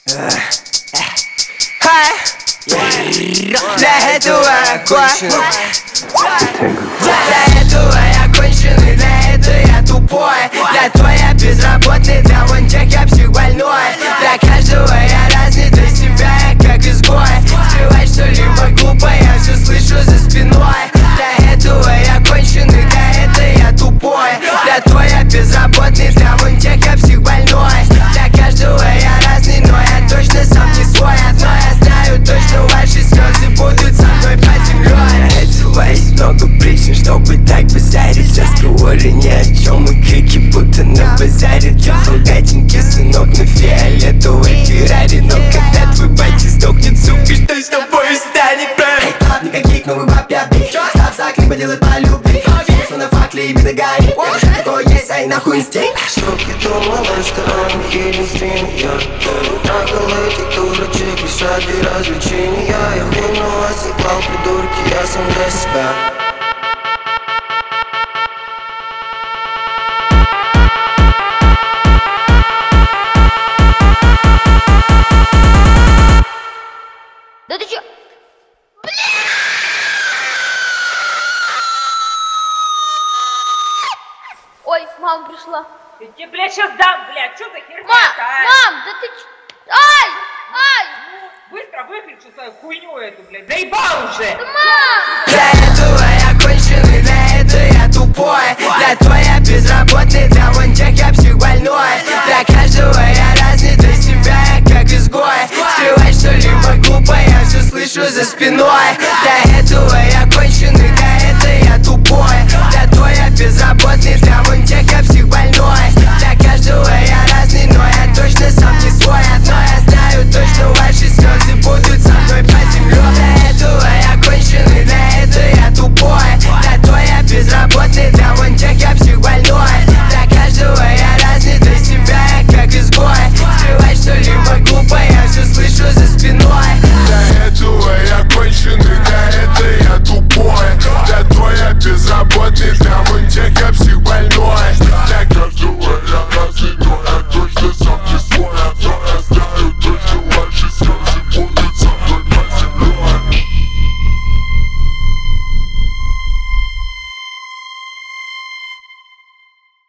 Для этого я конченый. Для этого я конченый, для этого я тупой. Для того я безработный, для вон тех я психбольной. Для каждого я разный, для себя я как изгой. Скрывать что-либо глупо, я все слышу за спиной. Для этого я конченый, для этого я тупой. Для того я безработный, для вон тех я психбольной. Для каждого я разный, но я точно сам не свой. Одно я знаю точно, ваши слезы будут со мной под землей. Для этого есть много причин, чтобы так базарить. Разговоры ни о чем и крики будто на базаре. Ты богатенький сынок на фиолетовой Феррари. Но когда твой батя сдохнет, сука, что с тобой станет? Никаких новых баб я бей. Став сак, либо делай по любви. Честно на факле, именно горит. Такое есть, ай нахуй инстинкт. Суки думала, что он единственный. Я трахал этих дурочек лишь ради развлечения. Я хуйну осыпал, придурки, я сам для себя. Да ты чё? Ой, мама пришла. Я тебе, блядь, сейчас дам, блядь, что за херня? Мам, да ты чё? Ай! Ну, быстро выключи свою хуйню эту, блядь, заебал уже! Мам! Для этого я конченый, для этого я тупой. Для того я безработный, для вон тех я психбольной. Для каждого я разный, для себя я как изгой. Скрывать что-либо глупо, я все слышу за спиной. Для этого я конченый, для этого я тупой. Для того я безработный,